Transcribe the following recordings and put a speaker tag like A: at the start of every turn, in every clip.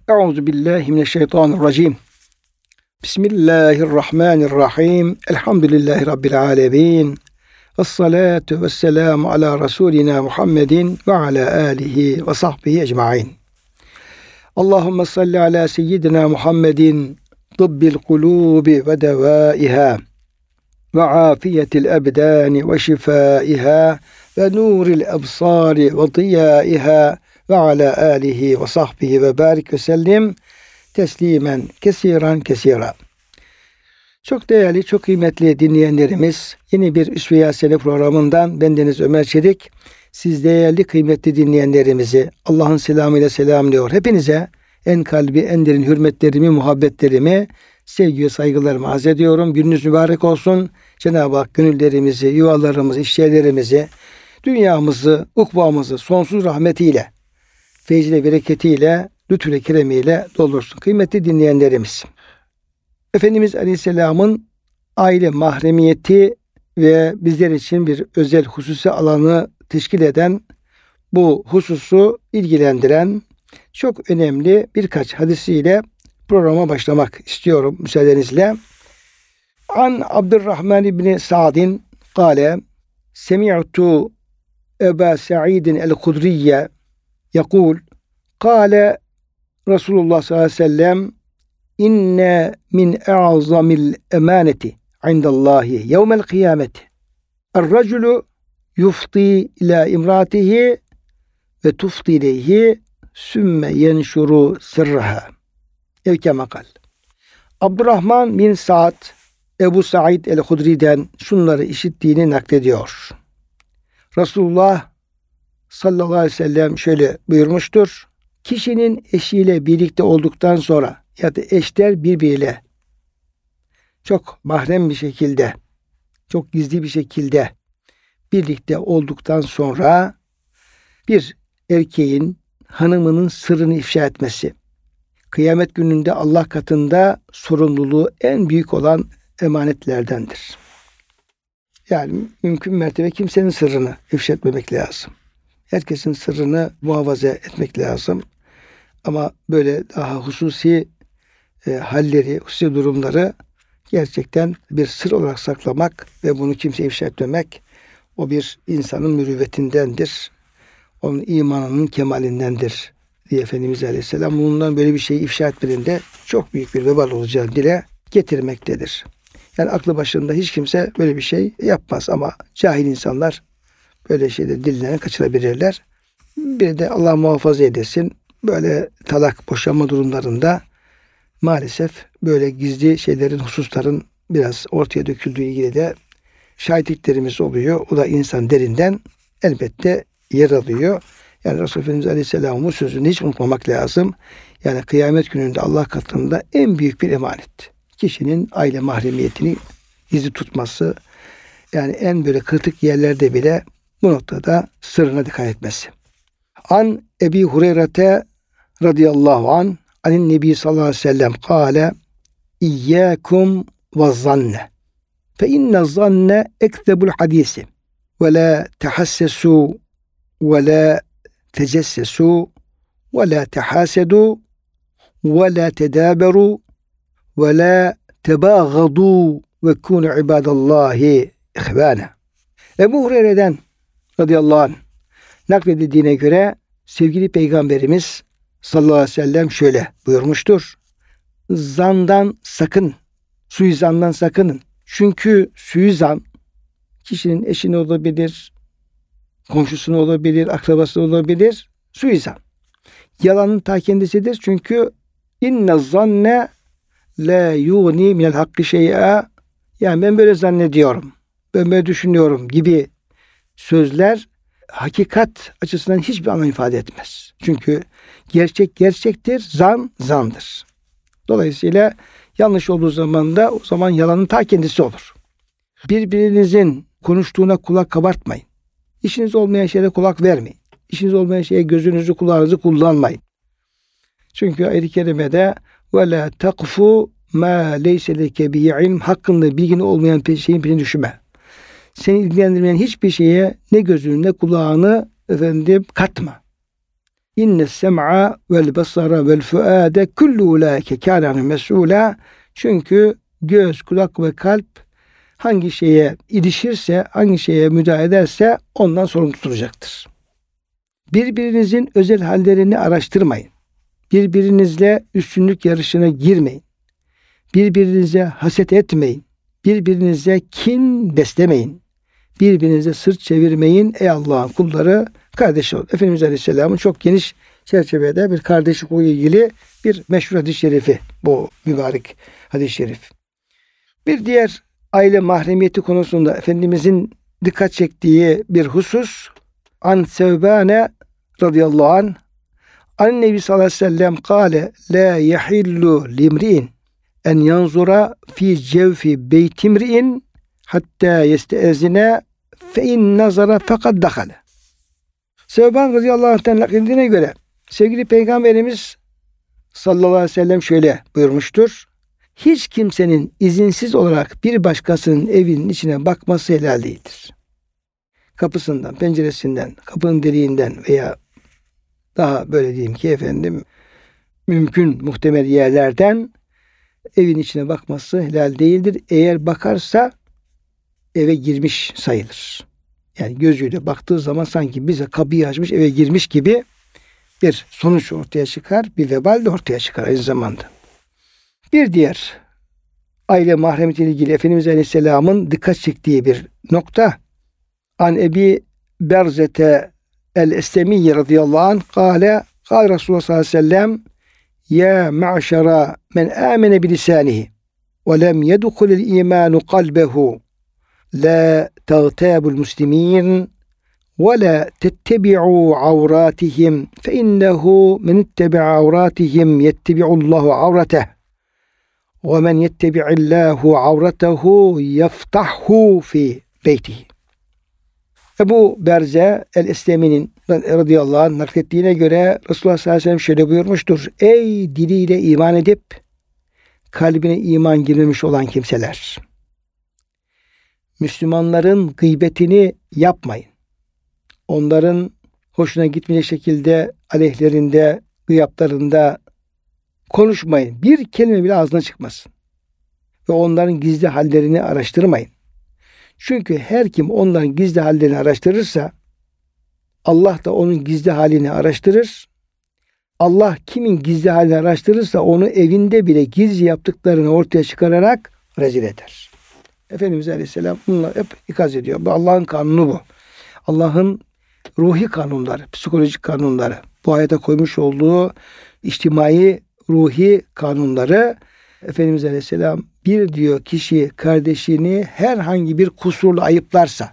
A: Euzu billahi mineşşeytanirracim. Bismillahirrahmanirrahim. Elhamdülillahi rabbil alamin. Vessalatu vesselamu ala rasulina Muhammedin ve ala alihi ve sahbihi ecmaîn. Allahumme salli ala seyyidina Muhammedin tıbbil kulubi ve devaiha ve afiyetil ebdani ve şifaiha ve nuril ebsari ve diyaiha ve ala alihi ve sahbihi ve barik ve sellim teslimen kesiran. Çok değerli, çok kıymetli dinleyenlerimiz, yeni bir Üsve-i Hasene programından bendeniz Ömer Çelik, siz değerli kıymetli dinleyenlerimizi Allah'ın selamıyla selamlıyor. Hepinize en kalbi, en derin hürmetlerimi, muhabbetlerimi, sevgi ve saygılarımı arz ediyorum. Gününüz mübarek olsun. Cenab-ı Hak gönüllerimizi, yuvalarımızı, işyerlerimizi, dünyamızı, ukbamızı sonsuz rahmetiyle, feyziyle, bereketiyle, lütfüyle, keremiyle doldursun. Kıymetli dinleyenlerimiz, Efendimiz Aleyhisselam'ın aile mahremiyeti ve bizler için bir özel hususi alanı teşkil eden, bu hususu ilgilendiren çok önemli birkaç hadisiyle programa başlamak istiyorum müsaadenizle. An Abdurrahman İbni Sa'din kâle semi'tu Eba Sa'idin el-Hudriyye yakul kâle Resulullah sallallahu aleyhi ve sellem inne min e'azamil emaneti indallahi yevmel kıyameti er-raculu yufti ila imratihi ve tufti ileyhi sümme yenşuru sırraha ev kemakal. Abdurrahman bin Sa'd Ebu Sa'id el-Hudri'den şunları işittiğini naklediyor. Resulullah sallallahu aleyhi ve sellem şöyle buyurmuştur. Kişinin eşiyle birlikte olduktan sonra ya da eşler birbiriyle çok mahrem bir şekilde, çok gizli bir şekilde birlikte olduktan sonra bir erkeğin hanımının sırrını ifşa etmesi, kıyamet gününde Allah katında sorumluluğu en büyük olan emanetlerdendir. Yani mümkün mertebe kimsenin sırrını ifşa etmemek lazım. Herkesin sırrını muhafaza etmek lazım. Ama böyle daha hususi halleri, hususi durumları gerçekten bir sır olarak saklamak ve bunu kimseye ifşa etmemek, o bir insanın mürüvvetindendir. Onun imanının kemalindendir diye Efendimiz Aleyhisselam bundan böyle bir şeyi ifşa etmediğinde çok büyük bir vebal olacağını dile getirmektedir. Yani aklı başında hiç kimse böyle bir şey yapmaz ama cahil insanlar böyle şeyleri dilinden kaçırabilirler. Bir de Allah muhafaza edesin. Böyle talak, boşanma durumlarında maalesef böyle gizli şeylerin, hususların biraz ortaya döküldüğü ilgili de şahitliklerimiz oluyor. O da insan derinden elbette yer alıyor. Yani Resulullah Efendimiz Aleyhisselam'ın sözünü hiç unutmamak lazım. Yani kıyamet gününde Allah katında en büyük bir emanet. Kişinin aile mahremiyetini gizli tutması, yani en böyle kritik yerlerde bile bu noktada sırrına dikkat etmesi. An Ebi Hureyre'te radıyallahu an anin Nebi sallallahu aleyhi ve sellem kâle İyyâkum ve zanne fe inne zanne ekzebul hadisi ve la tehassesu ve la tecessesu ve la tehasedu ve la tedâberu ve la tebâgadu ve kûnü ibâdallâhi ihvâne. Ebu Hureyre'den radıyallahu anh nakledildiğine göre sevgili Peygamberimiz sallallahu aleyhi ve sellem şöyle buyurmuştur. Zandan sakın, suizandan sakının. Çünkü suizan kişinin eşini olabilir, komşusunu olabilir, akrabası olabilir. Suizan. Yalanın ta kendisidir. Çünkü inne zanne la yugni minel hakkı şey'a, yani ben böyle zannediyorum, ben böyle düşünüyorum gibi sözler hakikat açısından hiçbir anlam ifade etmez. Çünkü gerçek gerçektir, zan zandır. Dolayısıyla yanlış olduğu zaman da o zaman yalanın ta kendisi olur. Birbirinizin konuştuğuna kulak kabartmayın. İşiniz olmayan şeye kulak vermeyin. İşiniz olmayan şeye gözünüzü, kulağınızı kullanmayın. Çünkü ayet-i kerimede ve la takfu ma leyse leke bihi ilm, hakkında bilgin olmayan şeyin peşine düşme. Seni ilgilendirmeyen hiçbir şeye ne gözünü ne kulağını katma. İnne sem'a vel basara vel fuade kullu ulaike kâne mes'ûlâ. Çünkü göz, kulak ve kalp hangi şeye ilişirse, hangi şeye müdahale ederse ondan sorumlu tutulacaktır. Birbirinizin özel hallerini araştırmayın. Birbirinizle üstünlük yarışına girmeyin. Birbirinize haset etmeyin. Birbirinize kin beslemeyin. Birbirinize sırt çevirmeyin. Ey Allah'ın kulları, kardeş olun. Efendimiz Aleyhisselam'ın çok geniş çerçevede bir kardeşlik ile ilgili bir meşhur hadis-i şerifi bu mübarek hadis-i şerif. Bir diğer aile mahremiyeti konusunda Efendimizin dikkat çektiği bir husus, an Sevbane radıyallahu anh an Nebi sallallahu aleyhi ve sellem kâle la yahillu limri'in en yanzura fi cevfi beytimri'in hatta yesteezine fe in nazara fekad dakale. Sevban radıyallahu anh'ten nakledildiğine göre sevgili Peygamberimiz sallallahu aleyhi ve sellem şöyle buyurmuştur. Hiç kimsenin izinsiz olarak bir başkasının evinin içine bakması helal değildir. Kapısından, penceresinden, kapının deliğinden veya daha böyle diyeyim ki efendim mümkün muhtemel yerlerden evin içine bakması helal değildir. Eğer bakarsa eve girmiş sayılır. Yani gözüyle baktığı zaman sanki bize kapıyı açmış eve girmiş gibi bir sonuç ortaya çıkar. Bir vebal de ortaya çıkar aynı zamanda. Bir diğer aile mahremiyetiyle ilgili Efendimiz Aleyhisselam'ın dikkat çektiği bir nokta. An Ebi Berzete el-Eslemiyye radıyallahu anh kâle Resulullah sallallahu aleyhi ve sellem ya ma'şara men amene bilisanihi ve lem yedhulil imanu kalbehu la tagtabul muslimin ve la tettebi'u avratihim fe innehu men ittebi'a avratihim yettebi'ullahu avreteh ve men yettebi'illahu avretehu yeftahhu fi beytihi. Ebu Berze el-İslemi'nin radıyallahu anh naklettiğine göre Resulullah sallallahu aleyhi ve sellem şöyle buyurmuştur. Ey diliyle iman edip kalbine iman girmemiş olan kimseler! Müslümanların gıybetini yapmayın. Onların hoşuna gitmeyecek şekilde aleyhlerinde, gıyaplarında konuşmayın. Bir kelime bile ağzına çıkmasın. Ve onların gizli hallerini araştırmayın. Çünkü her kim onların gizli hallerini araştırırsa Allah da onun gizli halini araştırır. Allah kimin gizli halini araştırırsa onu evinde bile gizli yaptıklarını ortaya çıkararak rezil eder. Efendimiz Aleyhisselam bununla hep ikaz ediyor. Bu Allah'ın kanunu bu. Allah'ın ruhi kanunları, psikolojik kanunları. Bu ayete koymuş olduğu içtimai ruhi kanunları Efendimiz Aleyhisselam bir diyor kişi kardeşini herhangi bir kusurla ayıplarsa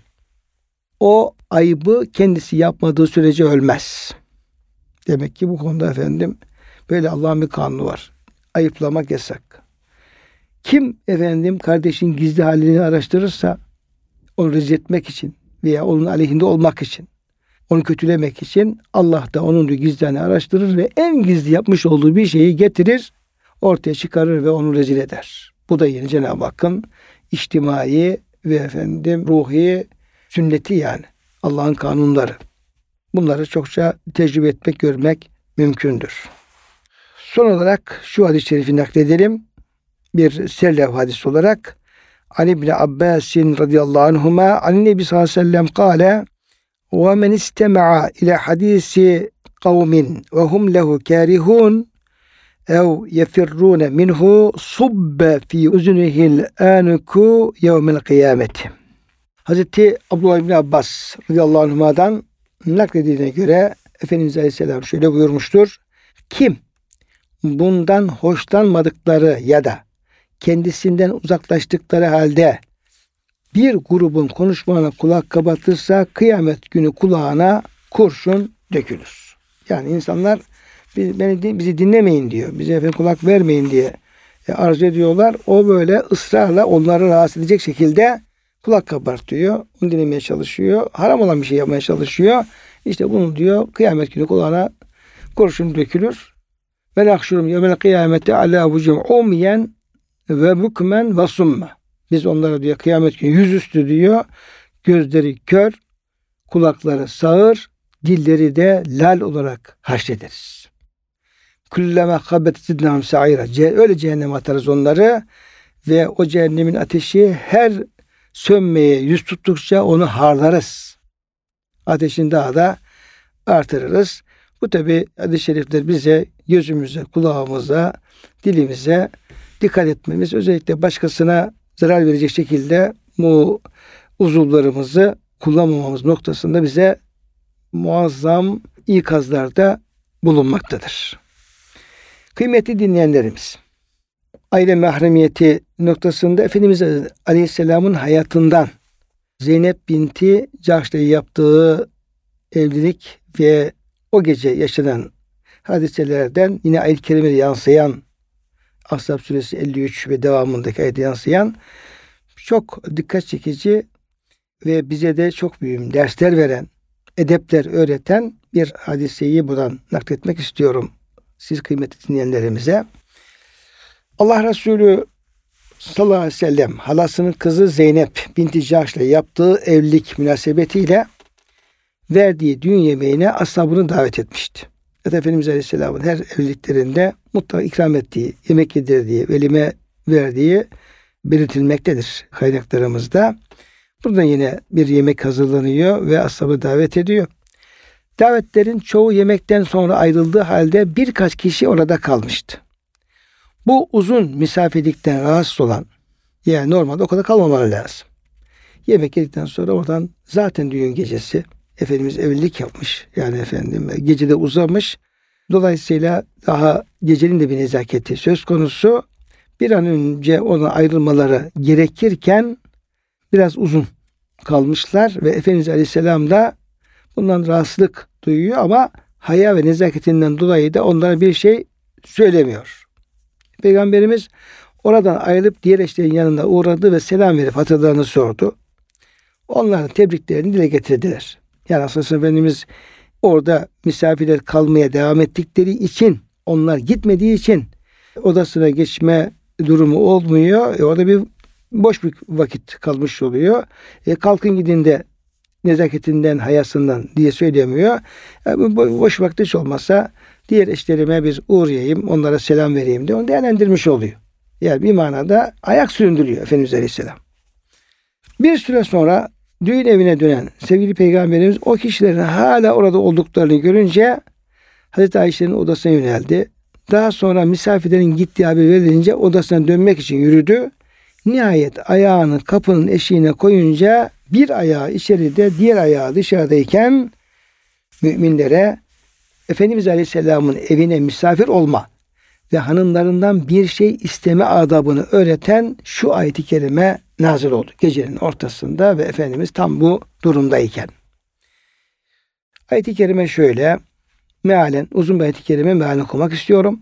A: o ayıbı kendisi yapmadığı sürece ölmez. Demek ki bu konuda efendim böyle Allah'ın bir kanunu var. Ayıplamak yasak. Kim efendim kardeşin gizli halini araştırırsa onu rezil etmek için veya onun aleyhinde olmak için, onu kötülemek için Allah da onun gizli halini araştırır ve en gizli yapmış olduğu bir şeyi getirir, ortaya çıkarır ve onu rezil eder. Bu da yine Cenab-ı Hakk'ın içtimai ve efendim ruhi sünneti yani. Allah'ın kanunları. Bunları çokça tecrübe etmek, görmek mümkündür. Son olarak şu hadis-i şerifi nakledelim. Bir sellev hadisi olarak Ali ibn Abbasin radıyallahu anhuma an Nebi sallallahu aleyhi ve sellem kâle ve men istema'a ila hadisi kavmin ve hum lehu kârihûn ev yefirrûne minhu subbe fi uzunihil ânuku yevmel kıyameti. Hazreti Abdullah ibn Abbas radıyallahu anhuma'dan nakledildiğine göre Efendimiz Aleyhisselam şöyle buyurmuştur. Kim bundan hoşlanmadıkları ya da kendisinden uzaklaştıkları halde bir grubun konuşmalarına kulak kapatırsa kıyamet günü kulağına kurşun dökülür. Yani insanlar bizi dinlemeyin diyor. Bize efendim kulak vermeyin diye arzu ediyorlar. O böyle ısrarla onları rahatsız edecek şekilde kulak kabartıyor. Onu dinlemeye çalışıyor. Haram olan bir şey yapmaya çalışıyor. İşte bunu diyor kıyamet günü kulağına kurşun dökülür. Ve nakşurum yevmel kıyamete ala vucum umyen ve bukmen ve summa. Biz onlara diyor kıyamet günü yüzüstü diyor. Gözleri kör, kulakları sağır, dilleri de lal olarak haşrederiz. Kullama habet zidnahum sa'ira. Öyle cehenneme atarız onları ve o cehennemin ateşi her sönmeye yüz tuttukça onu harlarız. Ateşini daha da artırırız. Bu tabi hadis-i şerifler bize gözümüze, kulağımıza, dilimize dikkat etmemiz, özellikle başkasına zarar verecek şekilde bu uzuvlarımızı kullanmamamız noktasında bize muazzam ikazlarda bulunmaktadır. Kıymetli dinleyenlerimiz, aile mahremiyeti noktasında Efendimiz Aleyhisselam'ın hayatından Zeynep binti Cahş'la yaptığı evlilik ve o gece yaşanan hadiselerden yine ayet-i kerimede yansıyan, Ashab suresi 53 ve devamındaki ayette yansıyan çok dikkat çekici ve bize de çok büyük dersler veren, edepler öğreten bir hadiseyi buradan nakletmek istiyorum siz kıymetli dinleyenlerimize. Allah Resulü sallallahu aleyhi ve sellem halasının kızı Zeynep binti Cahş'la yaptığı evlilik münasebetiyle verdiği düğün yemeğine ashabını davet etmişti. Efendimiz Aleyhisselam'ın her evliliklerinde mutlaka ikram ettiği, yemek yedirdiği, velime verdiği belirtilmektedir kaynaklarımızda. Buradan yine bir yemek hazırlanıyor ve ashabı davet ediyor. Davetlerin çoğu yemekten sonra ayrıldığı halde birkaç kişi orada kalmıştı. Bu uzun misafirlikten rahatsız olan, yani normalde o kadar kalmamalı lazım. Yemek yedikten sonra oradan zaten düğün gecesi Efendimiz evlilik yapmış. Yani gecede uzamış. Dolayısıyla daha gecenin de bir nezaketi söz konusu. Bir an önce ona ayrılmaları gerekirken biraz uzun kalmışlar ve Efendimiz Aleyhisselam da bundan rahatsızlık duyuyor ama haya ve nezaketinden dolayı da onlara bir şey söylemiyor. Peygamberimiz oradan ayrılıp diğer eşlerin yanında uğradı ve selam verip hatırlarını sordu. Onların tebriklerini dile getirdiler. Yani aslında Efendimiz orada misafirler kalmaya devam ettikleri için, onlar gitmediği için odasına geçme durumu olmuyor. Orada bir boş bir vakit kalmış oluyor. Kalkın gidin de nezaketinden, hayasından diye söylemiyor. Boş vakti hiç olmazsa diğer eşlerime bir uğrayayım, onlara selam vereyim diye onu değerlendirmiş oluyor. Yani bir manada ayak süründürüyor Efendimiz Aleyhisselam. Bir süre sonra düğün evine dönen sevgili Peygamberimiz o kişilerin hala orada olduklarını görünce Hazreti Ayşe'nin odasına yöneldi. Daha sonra misafirlerin gittiği haber verilince odasına dönmek için yürüdü. Nihayet ayağını kapının eşiğine koyunca bir ayağı içeride, diğer ayağı dışarıdayken müminlere Efendimiz Aleyhisselam'ın evine misafir olma ve hanımlarından bir şey isteme adabını öğreten şu ayet-i kerime nazil oldu. Gecenin ortasında ve Efendimiz tam bu durumdayken. Ayet-i kerime şöyle, mealen, uzun bir ayet-i kerime mealen okumak istiyorum.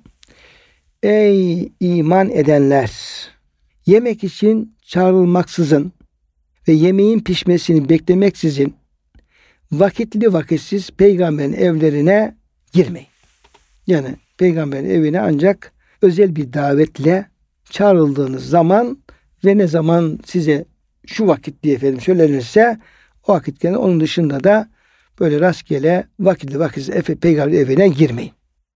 A: Ey iman edenler! Yemek için çağrılmaksızın ve yemeğin pişmesini beklemeksizin vakitli vakitsiz peygamberin evlerine girmeyin. Yani peygamberin evine ancak özel bir davetle çağrıldığınız zaman ve ne zaman size şu vakit diye söylenirse o vakit gelir. Onun dışında da böyle rastgele vakitli vakitsiz peygamberin evine girmeyin.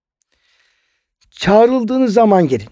A: Çağrıldığınız zaman girin.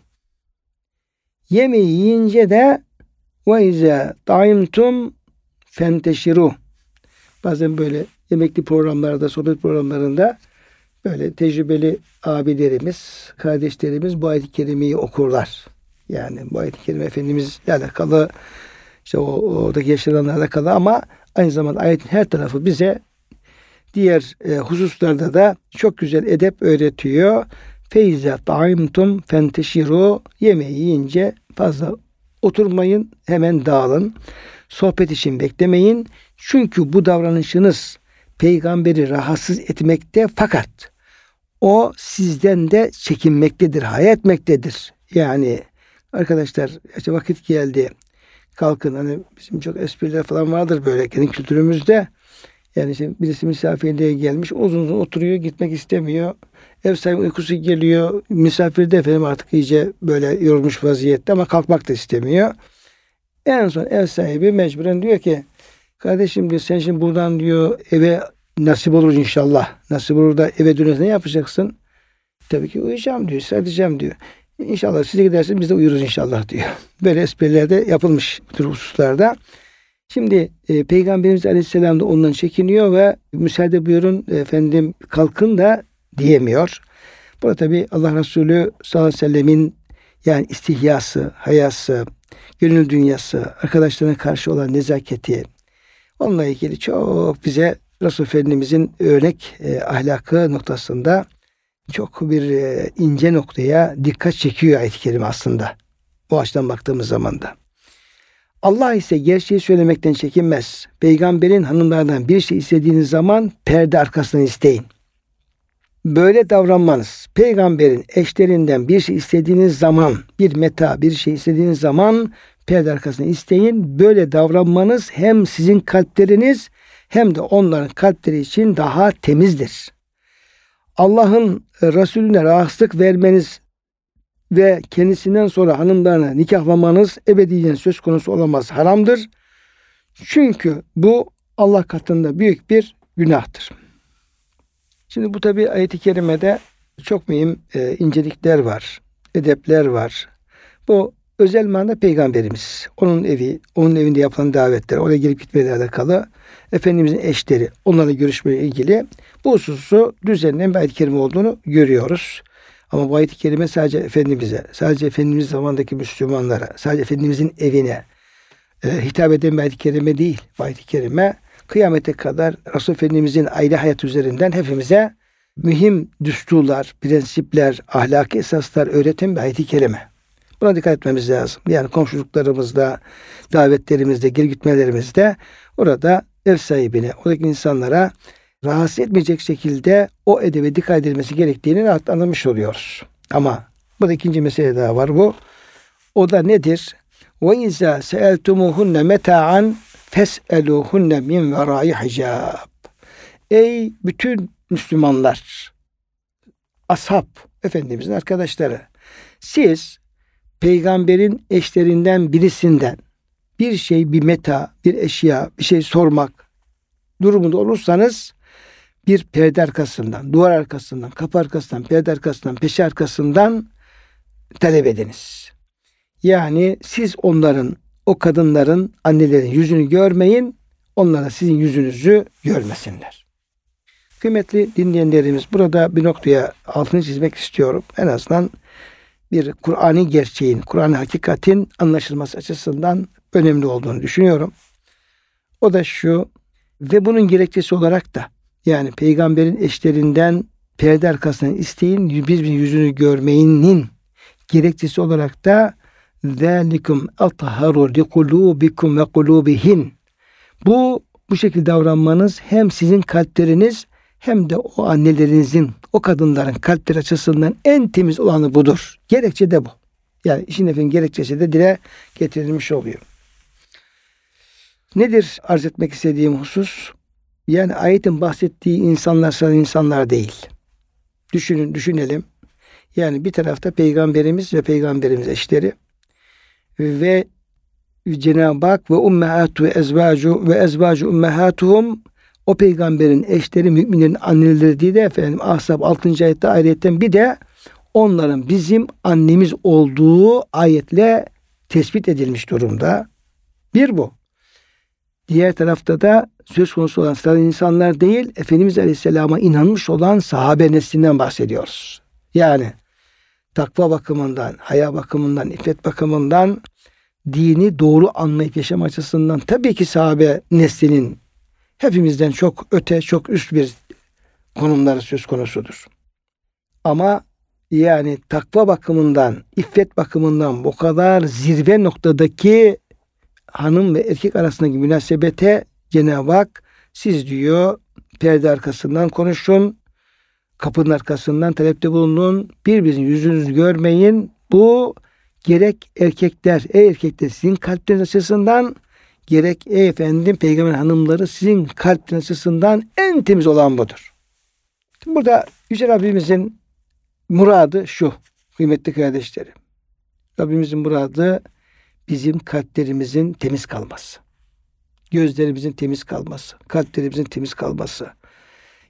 A: Yemeği yiyince de ve izâ ta'imtum fenteşiru. Bazen böyle yemekli programlarda, sohbet programlarında böyle tecrübeli abilerimiz, kardeşlerimiz bu ayet-i kerimeyi okurlar. Yani bu ayet-i kerime Efendimizle alakalı, işte oradaki yaşananlarla alakalı ama aynı zamanda ayetin her tarafı bize diğer hususlarda da çok güzel edep öğretiyor. Feyza ta'imtum fenteşiru. Yemeği yiyince fazla oturmayın, hemen dağılın. Sohbet için beklemeyin. Çünkü bu davranışınız peygamberi rahatsız etmekte fakat o sizden de çekinmektedir, haya etmektedir. Yani arkadaşlar işte vakit geldi. Kalkın, hani bizim çok espriler falan vardır böyle kendi kültürümüzde. Yani işte birisi misafirliğe gelmiş, uzun uzun oturuyor, gitmek istemiyor. Ev sahibi uykusu geliyor. Misafir de artık iyice böyle yorulmuş vaziyette ama kalkmak da istemiyor. En son ev sahibi mecburen diyor ki, kardeşim diyor, sen şimdi buradan diyor eve nasip olur inşallah. Nasip olur da eve dönünce ne yapacaksın? Tabii ki uyuyacağım diyor, sadeceğim diyor. İnşallah size gidersiniz biz de uyuruz inşallah diyor. Böyle espriler de yapılmış bu tür hususlarda. Şimdi Peygamberimiz Aleyhisselam da ondan çekiniyor ve müsaade buyurun efendim kalkın da diyemiyor. Burada tabi Allah Resulü sallallahu aleyhi ve sellemin yani istihyası, hayası, gönül dünyası, arkadaşlarına karşı olan nezaketi, onunla ilgili çok bize Resul Efendimizin örnek ahlakı noktasında çok bir ince noktaya dikkat çekiyor ayet-i kerime aslında. O açıdan baktığımız zaman da. Allah ise gerçeği söylemekten çekinmez. Peygamberin hanımlarından bir şey istediğiniz zaman perde arkasından isteyin. Böyle davranmanız, peygamberin eşlerinden bir şey istediğiniz zaman, bir meta, bir şey istediğiniz zaman perde arkasından isteyin. Böyle davranmanız hem sizin kalpleriniz hem de onların kalpleri için daha temizdir. Allah'ın Resulüne rahatsızlık vermeniz ve kendisinden sonra hanımlarına nikahlamanız ebediyen söz konusu olamaz, haramdır. Çünkü bu Allah katında büyük bir günahtır. Şimdi bu tabi ayet-i kerimede çok mühim incelikler var, edepler var. Bu özel manada peygamberimiz, onun evi, onun evinde yapılan davetler, oraya gelip gitmeyle alakalı, Efendimizin eşleri, onlarla görüşmeyle ilgili bu hususu düzenlenen bir ayet-i kerime olduğunu görüyoruz. Ama bu ayet-i kerime sadece Efendimiz'e, sadece Efendimiz zamandaki Müslümanlara, sadece Efendimiz'in evine hitap eden bir ayet-i kerime değil. Bu ayet-i kerime kıyamete kadar Resul Efendimiz'in aile hayatı üzerinden hepimize mühim düsturlar, prensipler, ahlaki esaslar öğreten bir ayet-i kerime. Buna dikkat etmemiz lazım. Yani komşuluklarımızda, davetlerimizde, geri gitmelerimizde orada ev sahibine, oradaki insanlara rahatsız etmeyecek şekilde o edebe dikkat edilmesi gerektiğini rahat anlamış oluyoruz. Ama burada ikinci mesele daha var bu. O da nedir? وَاِذَا سَأَلْتُمُهُنَّ مَتَاعًا فَاسْأَلُوهُنَّ مِنْ وَرَاءِ حِجَابٍ. Ey bütün Müslümanlar, ashab, Efendimizin arkadaşları, siz peygamberin eşlerinden birisinden bir şey, bir meta, bir eşya, bir şey sormak durumunda olursanız bir perde arkasından, duvar arkasından, kapı arkasından, perde arkasından, peşe arkasından talep ediniz. Yani siz onların, o kadınların, annelerin yüzünü görmeyin, onlara sizin yüzünüzü görmesinler. Kıymetli dinleyenlerimiz, burada bir noktaya altını çizmek istiyorum. En azından bir Kur'an'ı gerçeğin, Kur'an'ı hakikatin anlaşılması açısından önemli olduğunu düşünüyorum. O da şu, ve bunun gerekçesi olarak da yani peygamberin eşlerinden perde arkasından isteyin, birbirinin yüzünü görmeyinin gerekçesi olarak da ذَٰلِكُمْ اَطْهَرُ لِقُلُوبِكُمْ وَقُلُوبِهِنْ. Bu şekilde davranmanız hem sizin kalpleriniz hem de o annelerinizin, o kadınların kalpleri açısından en temiz olanı budur. Gerekçe de bu. Yani işin efendim gerekçesi de dile getirilmiş oluyor. Nedir arz etmek istediğim husus? Yani ayetin bahsettiği insanlar sadece insanlar değil. Düşünelim. Yani bir tarafta peygamberimiz ve peygamberimiz eşleri ve Cenab-ı Hak ve ummehatu ve ezvacu ummehatuhum, o peygamberin eşleri müminlerin anneleri diye de efendim Ahzab 6. ayette ayetten bir de onların bizim annemiz olduğu ayetle tespit edilmiş durumda. Bir bu. Diğer tarafta da söz konusu olan sıradan insanlar değil, Efendimiz Aleyhisselam'a inanmış olan sahabe neslinden bahsediyoruz. Yani takva bakımından, haya bakımından, iffet bakımından, dini doğru anlayıp yaşam açısından tabii ki sahabe neslinin hepimizden çok öte, çok üst bir konumları söz konusudur. Ama yani takva bakımından, iffet bakımından bu kadar zirve noktadaki hanım ve erkek arasındaki münasebete Cenab-ı Hak siz diyor perde arkasından konuşun, kapının arkasından talepte bulunun, birbirinizin yüzünüzü görmeyin. Bu gerek erkekler, erkekler sizin kalpleriniz açısından, gerek efendim peygamber hanımları sizin kalpleriniz açısından en temiz olan budur. Şimdi burada Yüce Rabbimizin muradı şu, kıymetli kardeşlerim. Rabbimizin muradı bizim kalplerimizin temiz kalması. Gözlerimizin temiz kalması, kalplerimizin temiz kalması.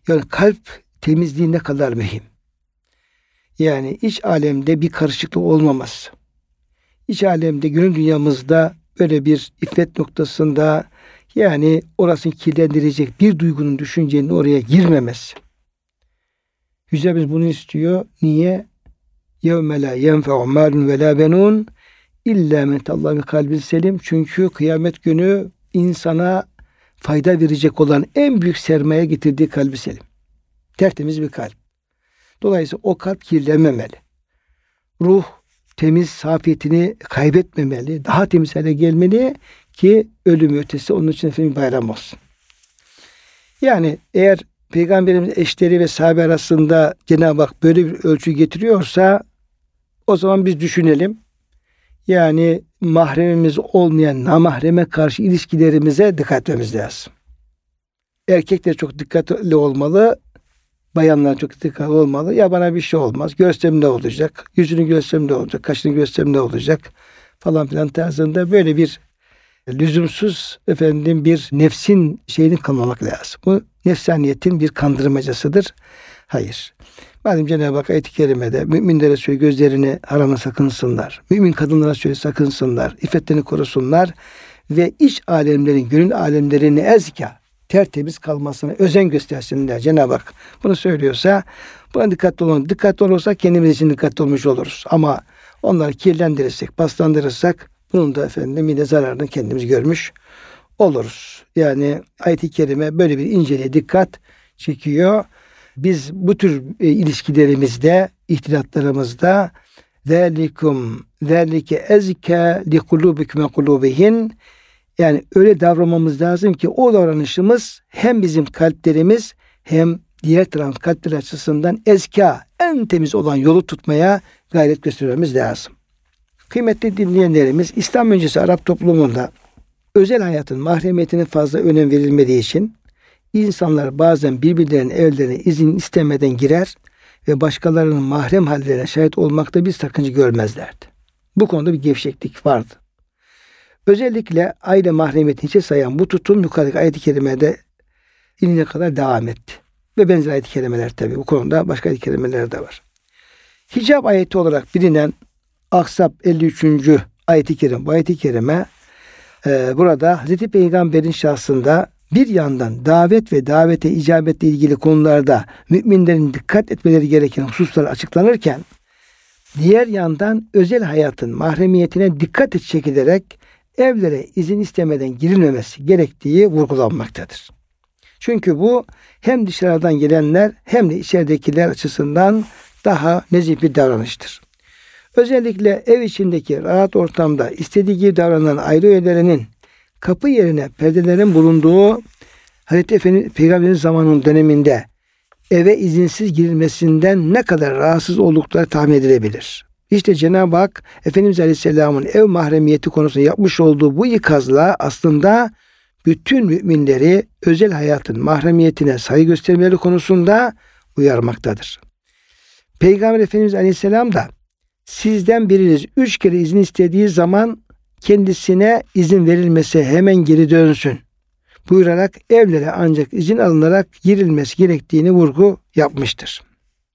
A: Yani kalp temizliği ne kadar mühim. Yani iç alemde bir karışıklık olmaması. İç alemde, gönül dünyamızda böyle bir iffet noktasında, yani orasını kirlendirecek bir duygunun, düşüncenin oraya girmemesi. Yüce Rabbimiz bunu istiyor. Niye? يَوْمَ لَا يَنْفَعُ مَالٌ وَلَا بَنُونَ İlla men Allah bir kalbin selim. Çünkü kıyamet günü insana fayda verecek olan en büyük sermaye getirdiği kalbi selim. Tertemiz bir kalp. Dolayısıyla o kalp kirlenmemeli. Ruh temiz safiyetini kaybetmemeli. Daha temiz hale gelmeli ki ölüm ötesi onun için efendim bayram olsun. Yani eğer Peygamberimiz eşleri ve sahabe arasında Cenab-ı Hak böyle bir ölçü getiriyorsa, o zaman biz düşünelim. Yani mahremimiz olmayan namahreme karşı ilişkilerimize dikkat etmemiz lazım. Erkekler çok dikkatli olmalı. Bayanlar çok dikkatli olmalı. Ya bana bir şey olmaz. Görsem ne olacak? Yüzünü görsem ne olacak? Kaşını görsem ne olacak? Falan filan tarzında böyle bir lüzumsuz bir nefsin şeyini kalmamak lazım. Bu nefsaniyetin bir kandırmacasıdır. Hayır. Madem Cenab-ı Hak ayet-i kerimede müminlere söyle gözlerini haramla sakınsınlar. Mümin kadınlara söyle sakınsınlar. İffetlerini korusunlar. Ve iç alemlerin, gönül alemlerini ezka, tertemiz kalmasına özen göstersinler. Cenab-ı Hak bunu söylüyorsa buna dikkatli olun. Dikkatli olursak kendimiz için dikkatli olmuş oluruz. Ama onları kirlendirirsek, paslandırırsak bunun da yine zararını kendimiz görmüş oluruz. Yani ayet-i kerime böyle bir inceliğe dikkat çekiyor. Biz bu tür ilişkilerimizde, ihtilatlarımızda zâlike ezke li kulûbikum ve kulûbihin, yani öyle davranmamız lazım ki o davranışımız hem bizim kalplerimiz hem diğer taraf kalpler açısından ezka, en temiz olan yolu tutmaya gayret göstermemiz lazım. Kıymetli dinleyenlerimiz, İslam öncesi Arap toplumunda özel hayatın mahremiyetine fazla önem verilmediği için insanlar bazen birbirlerinin evlerine izin istemeden girer ve başkalarının mahrem hallerine şahit olmakta bir sakınca görmezlerdi. Bu konuda bir gevşeklik vardı. Özellikle aile mahremiyetini hiçe sayan bu tutum yukarıdaki ayet-i kerimede inine kadar devam etti. Ve benzer ayet-i kerimeler tabi. Bu konuda başka ayet-i kerimeler de var. Hicab ayeti olarak bilinen Ahzab 53. ayet-i kerime, bu ayet-i kerime burada Hz. Peygamber'in şahsında bir yandan davet ve davete icabetle ilgili konularda müminlerin dikkat etmeleri gereken hususlar açıklanırken, diğer yandan özel hayatın mahremiyetine dikkat çekilerek evlere izin istemeden girilmemesi gerektiği vurgulanmaktadır. Çünkü bu hem dışarıdan gelenler hem de içeridekiler açısından daha nezih bir davranıştır. Özellikle ev içindeki rahat ortamda istediği gibi davranan aile üyelerinin kapı yerine perdelerin bulunduğu Hazreti Peygamber'in zamanının döneminde eve izinsiz girilmesinden ne kadar rahatsız oldukları tahmin edilebilir. İşte Cenab-ı Hak Efendimiz Aleyhisselam'ın ev mahremiyeti konusunda yapmış olduğu bu ikazla aslında bütün müminleri özel hayatın mahremiyetine saygı göstermeleri konusunda uyarmaktadır. Peygamber Efendimiz Aleyhisselam da sizden biriniz 3 kere izin istediği zaman kendisine izin verilmesi hemen geri dönsün buyurarak evlere ancak izin alınarak girilmesi gerektiğini vurgu yapmıştır.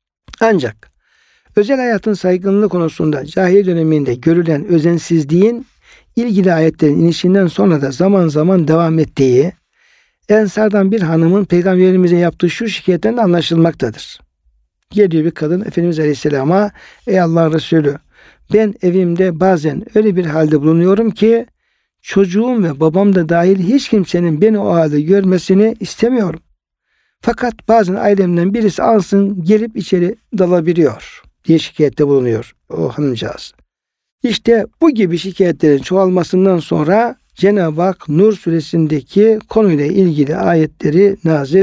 A: Ancak özel hayatın saygınlığı konusunda cahiliye döneminde görülen özensizliğin ilgili ayetlerin inişinden sonra da zaman zaman devam ettiği Ensardan bir hanımın Peygamberimize yaptığı şu şikayetten anlaşılmaktadır. Geliyor bir kadın Efendimiz Aleyhisselam'a, ey Allah'ın Resulü, ben evimde bazen öyle bir halde bulunuyorum ki çocuğum ve babam da dahil hiç kimsenin beni o halde görmesini istemiyorum. Fakat bazen ailemden birisi alsın gelip içeri dalabiliyor diye şikayette bulunuyor o hanımcağız. İşte bu gibi şikayetlerin çoğalmasından sonra Cenab-ı Hak Nur suresindeki konuyla ilgili ayetleri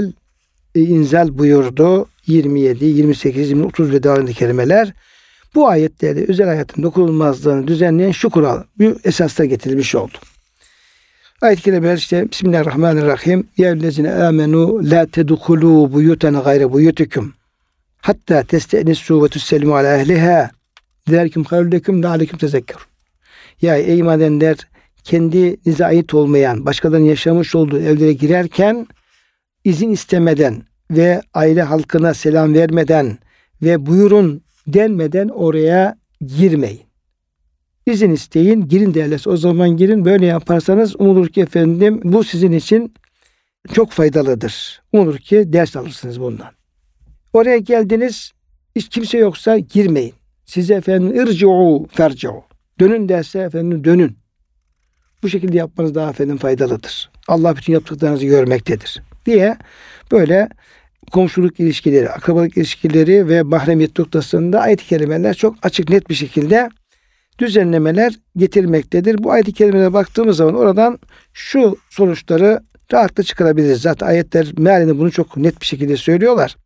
A: inzal buyurdu. 27, 28, 20, 30 ve devamındaki kelimeler. Bu ayetlerde özel hayatın dokunulmazlığını düzenleyen şu kural, bu esaslar getirilmiş oldu. Ayet-i kerimeler işte Bismillahirrahmanirrahim. Ya ellezine amenu la tedhulu buyutan gayre buyutikum hatta testenisu ve tusellimu ala ehliha. Zalikum hayrun lekum leallekum tezekkerun. Ya ey iman edenler, kendinize ait olmayan, başkalarının yaşamış olduğu evlere girerken izin istemeden ve aile halkına selam vermeden ve buyurun denmeden oraya girmeyin. İzin isteyin, girin derlerse o zaman girin. Böyle yaparsanız umulur ki efendim bu sizin için çok faydalıdır. Umulur ki ders alırsınız bundan. Oraya geldiniz, hiç kimse yoksa girmeyin. Size efendim irci'u ferci'u. Dönün derse efendim dönün. Bu şekilde yapmanız daha efendim faydalıdır. Allah bütün yaptıklarınızı görmektedir diye böyle komşuluk ilişkileri, akrabalık ilişkileri ve mahremiyet noktasında ayet-i kerimeler çok açık net bir şekilde düzenlemeler getirmektedir. Bu ayet-i kerimelere baktığımız zaman oradan şu sonuçları rahatlıkla çıkarabiliriz. Zaten ayetler mealinde bunu çok net bir şekilde söylüyorlar.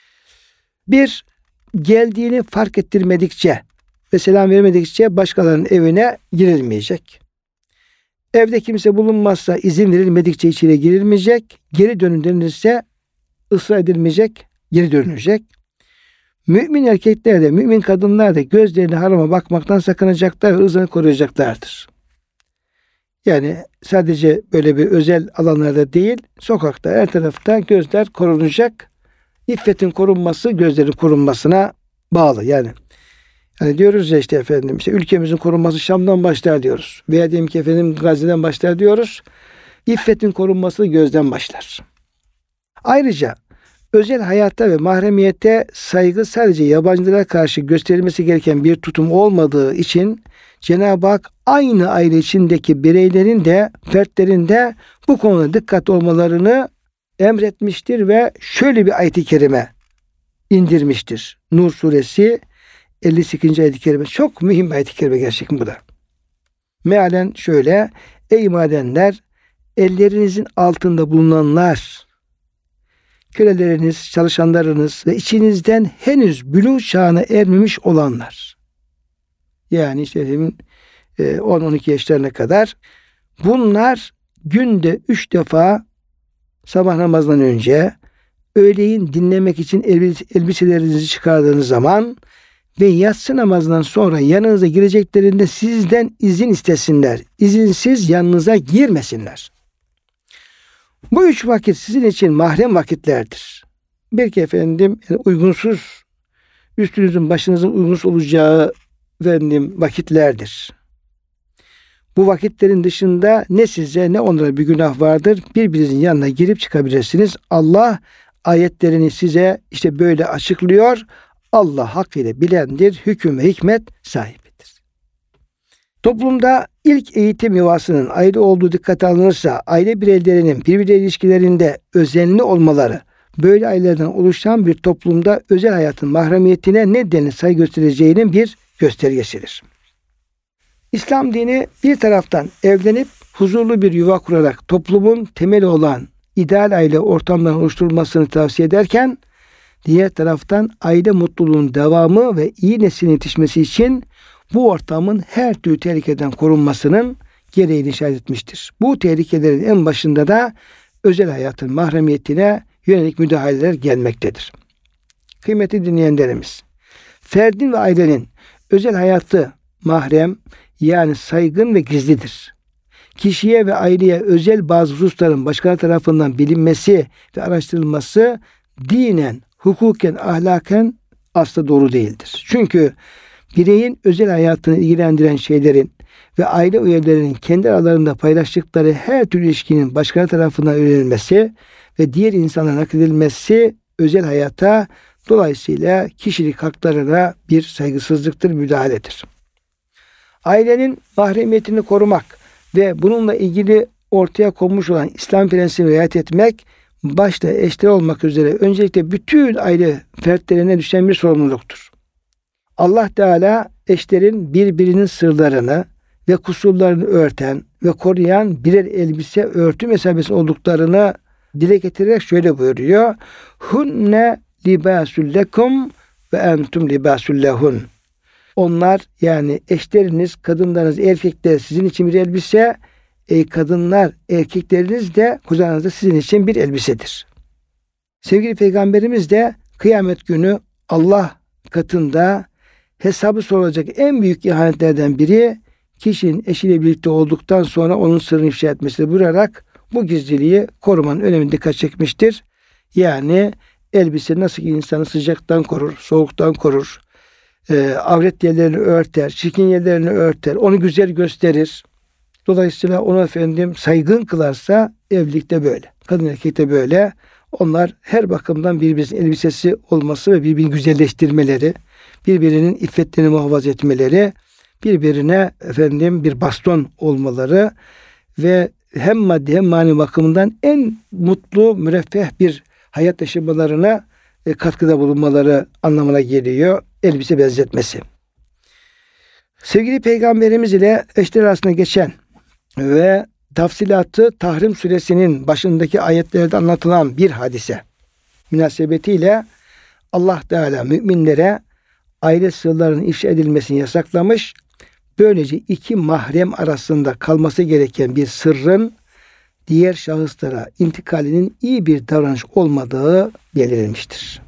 A: Bir, geldiğini fark ettirmedikçe ve selam vermedikçe başkalarının evine girilmeyecek. Evde kimse bulunmazsa izin verilmedikçe içeri girilmeyecek. Geri dönün denilirse ısrar edilmeyecek, geri dönülecek. Mümin erkekler de, mümin kadınlar da gözlerini harama bakmaktan sakınacaklar ve ırzını koruyacaklardır. Yani sadece böyle bir özel alanlarda değil, sokakta, her tarafta gözler korunacak. İffetin korunması gözlerin korunmasına bağlı. Yani diyoruz ya işte efendim, işte ülkemizin korunması Şam'dan başlar diyoruz. Veya diyelim ki efendim Gazze'den başlar diyoruz. İffetin korunması gözden başlar. Ayrıca özel hayata ve mahremiyete saygı sadece yabancılara karşı gösterilmesi gereken bir tutum olmadığı için Cenab-ı Hak aynı aile içindeki bireylerin de fertlerin de bu konuda dikkatli olmalarını emretmiştir ve şöyle bir ayet-i kerime indirmiştir. Nur suresi 58. ayet-i kerime. Çok mühim bir ayet-i kerime gerçekten bu da. Mealen şöyle: ey madenler, ellerinizin altında bulunanlar, köleleriniz, çalışanlarınız ve içinizden henüz buluğ çağına ermemiş olanlar. Yani işte 10-12 yaşlarına kadar bunlar günde 3 defa sabah namazından önce, öğleyin dinlemek için elbiselerinizi çıkardığınız zaman ve yatsı namazından sonra yanınıza gireceklerinde sizden izin istesinler. İzinsiz yanınıza girmesinler. Bu 3 vakit sizin için mahrem vakitlerdir. Belki efendim uygunsuz, üstünüzün başınızın uygunsuz olacağı vakitlerdir. Bu vakitlerin dışında ne size ne onlara bir günah vardır. Birbirinizin yanına girip çıkabilirsiniz. Allah ayetlerini size işte böyle açıklıyor. Allah hakkıyla bilendir, hüküm ve hikmet sahibidir. Toplumda ilk eğitim yuvasının aile olduğu dikkate alınırsa, aile bireylerinin birbirleriyle ilişkilerinde özenli olmaları, böyle ailelerden oluşan bir toplumda özel hayatın mahremiyetine ne denli saygı göstereceğinin bir göstergesidir. İslam dini bir taraftan evlenip huzurlu bir yuva kurarak toplumun temeli olan ideal aile ortamlarının oluşturulmasını tavsiye ederken, diğer taraftan aile mutluluğunun devamı ve iyi neslin yetişmesi için bu ortamın her türlü tehlikeden korunmasının gereğini işaret etmiştir. Bu tehlikelerin en başında da özel hayatın mahremiyetine yönelik müdahaleler gelmektedir. Kıymetli dinleyenlerimiz, ferdin ve ailenin özel hayatı mahrem, yani saygın ve gizlidir. Kişiye ve aileye özel bazı hususların başkaları tarafından bilinmesi ve araştırılması dinen, hukuken, ahlaken asla doğru değildir. Çünkü bireyin özel hayatını ilgilendiren şeylerin ve aile üyelerinin kendi aralarında paylaştıkları her türlü ilişkinin başkaları tarafından öğrenilmesi ve diğer insanlara nakledilmesi özel hayata, dolayısıyla kişilik haklarına bir saygısızlıktır, müdahaledir. Ailenin mahremiyetini korumak ve bununla ilgili ortaya konmuş olan İslam prensibine riayet etmek, başta eşler olmak üzere öncelikle bütün aile fertlerine düşen bir sorumluluktur. Allah Teala eşlerin birbirinin sırlarını ve kusurlarını örten ve koruyan birer elbise örtü mesabesi olduklarını dile getirerek şöyle buyuruyor: Hunne libasul lekum ve entum libasul lehun. Onlar, yani eşleriniz, kadınlarınız, erkekler sizin için bir elbise, kadınlar, erkekleriniz de, kocanız da sizin için bir elbisedir. Sevgili Peygamberimiz de kıyamet günü Allah katında hesabı sorulacak en büyük ihanetlerden biri, kişinin eşiyle birlikte olduktan sonra onun sırrını ifşa etmesidir buyurarak bu gizliliği korumanın önemine dikkat çekmiştir. Yani Elbise nasıl ki insanı sıcaktan korur, soğuktan korur, avret yerlerini örter, çirkin yerlerini örter, onu güzel gösterir. Dolayısıyla onu saygın kılarsa evlilikte böyle. Kadın erkekte böyle. Onlar her bakımdan birbirinin elbisesi olması ve birbirini güzelleştirmeleri, birbirinin iffetlerini muhafaza etmeleri, birbirine bir baston olmaları ve hem maddi hem manevi bakımından en mutlu, müreffeh bir hayat yaşamalarına katkıda bulunmaları anlamına geliyor elbise benzetmesi. Sevgili Peygamberimiz ile eşler arasında geçen ve tafsilatı Tahrim suresinin başındaki ayetlerde anlatılan bir hadise münasebetiyle Allah Teala müminlere aile sırlarının ifşa edilmesini yasaklamış. Böylece iki mahrem arasında kalması gereken bir sırrın diğer şahıslara intikalinin iyi bir davranış olmadığı belirtilmiştir.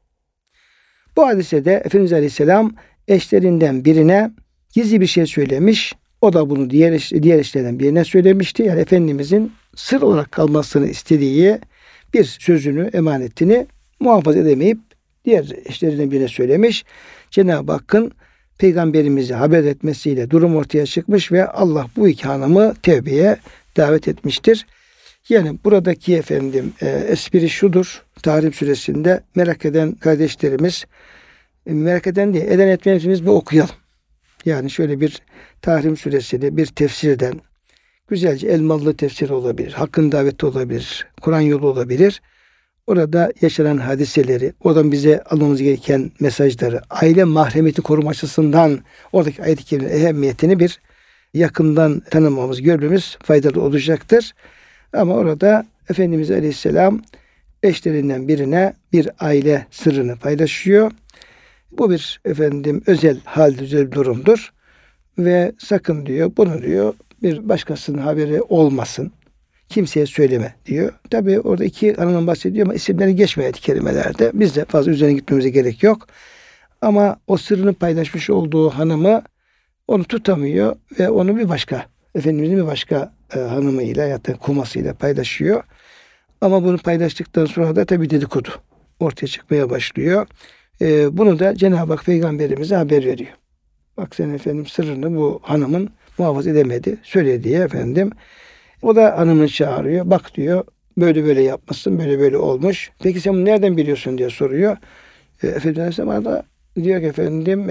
A: Bu hadisede Efendimiz Aleyhisselam eşlerinden birine gizli bir şey söylemiş. O da bunu diğer eşlerden birine söylemişti. Yani Efendimizin sır olarak kalmasını istediği bir sözünü, emanetini muhafaza edemeyip diğer eşlerinden birine söylemiş. Cenab-ı Hakk'ın Peygamberimizi haber etmesiyle durum ortaya çıkmış ve Allah bu iki hanımı tevbeye davet etmiştir. Yani buradaki espri şudur. Tahrim suresinde merak eden kardeşlerimiz, merak eden değil, eden etmeyimiz bir okuyalım. Yani şöyle bir Tahrim suresini bir tefsirden, güzelce Elmalı tefsir olabilir, Hakkın daveti olabilir, Kur'an yolu olabilir. Orada yaşanan hadiseleri, oradan bize almamız gereken mesajları, aile mahremiyeti koruma açısından oradaki ayet-i kerimenin ehemmiyetini bir yakından tanımamız, görmemiz faydalı olacaktır. Ama orada Efendimiz Aleyhisselam eşlerinden birine bir aile sırrını paylaşıyor. Bu bir özel halde özel bir durumdur. Ve sakın diyor, bunu diyor bir başkasının haberi olmasın. Kimseye söyleme diyor. Tabi orada iki hanımdan bahsediyor ama isimleri geçmiyor ayet-i kerimelerde. Biz de fazla üzerine gitmemize gerek yok. Ama o sırrını paylaşmış olduğu hanımı onu tutamıyor ve onu bir başka, Efendimizin bir başka hanımıyla ya da kumasıyla paylaşıyor. Ama bunu paylaştıktan sonra da tabi dedikodu ortaya çıkmaya başlıyor. Bunu da Cenab-ı Hak Peygamberimize haber veriyor. Bak sen sırrını bu hanımın muhafaza edemedi. Söyle diye O da hanımını çağırıyor. Bak diyor böyle böyle yapmışsın, böyle böyle olmuş. Peki sen bunu nereden biliyorsun diye soruyor. Efendimiz da diyor ki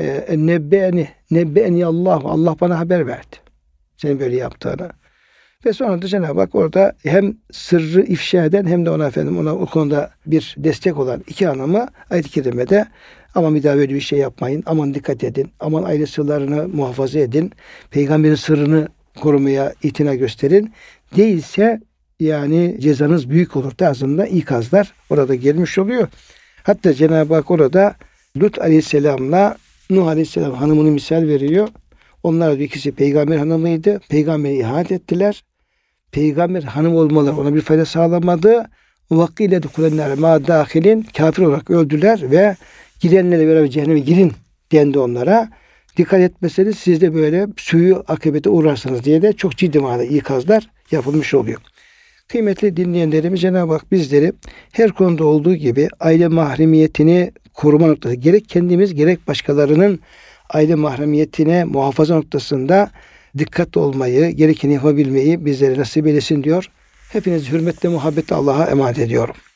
A: nebbe'eni Allah bana haber verdi. Senin böyle yaptığını. Ve sonra da Cenab-ı Hak orada hem sırrı ifşa eden hem de ona o konuda bir destek olan iki hanımı ayet-i kerimede aman bir daha böyle bir şey yapmayın, aman dikkat edin, aman aile sırlarını muhafaza edin, peygamberin sırrını korumaya itina gösterin. Değilse yani cezanız büyük olur tarzında ikazlar orada gelmiş oluyor. Hatta Cenab-ı Hak orada Lut Aleyhisselam'la Nuh Aleyhisselam hanımını misal veriyor. Onlar da ikisi peygamber hanımıydı. Peygamberi ihanet ettiler. Peygamber hanım olmaları ona bir fayda sağlamadı. Vakile dukulenler ma dahilin kafir olarak öldüler ve girenlerle beraber cehenneme girin dendi onlara. Dikkat etmeseniz siz de böyle suyu akıbete uğrarsınız diye de çok ciddi manada ikazlar yapılmış oluyor. Kıymetli dinleyenlerimiz Cenab-ı Hak bizleri her konuda olduğu gibi aile mahremiyetini koruma noktası gerek kendimiz gerek başkalarının aile mahremiyetine muhafaza noktasında dikkatli olmayı, gerekeni yapabilmeyi bizlere nasip eylesin diyor. Hepinizi hürmetle, muhabbetle Allah'a emanet ediyorum.